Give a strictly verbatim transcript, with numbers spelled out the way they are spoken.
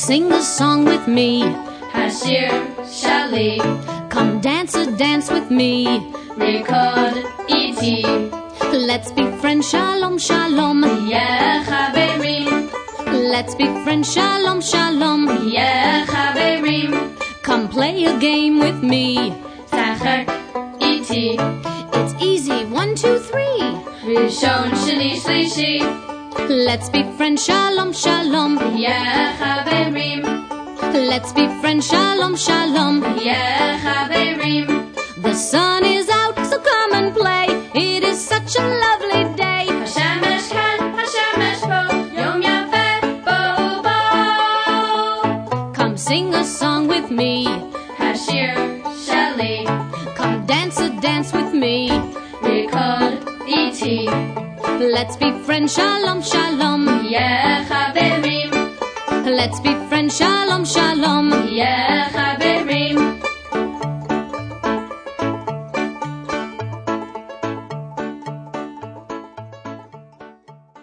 sing a song with me. Hashir Shali. Come dance a dance with me. Rekod iti. Let's be friends, shalom, shalom. Yeah, chaverim. Let's be friends, shalom, shalom. Yeah, chaverim. Come play a game with me. Tachar iti. It's easy, one, two, three. Rishon shli shlishi. Let's be friends, shalom, shalom. Yeah, chaverim. Let's be friends, shalom, shalom. Yeah, chaverim. The sun is out, so come and play. It is such a lovely day. Hashemesh kan, hashemesh bo, yom yafeh bo bo. Come sing a song with me. Hashir Shali. Come dance a dance with me. Rekod iti. Let's be friends, shalom, shalom. Yeah, chaverim. Let's be friends, shalom, shalom. Yeah,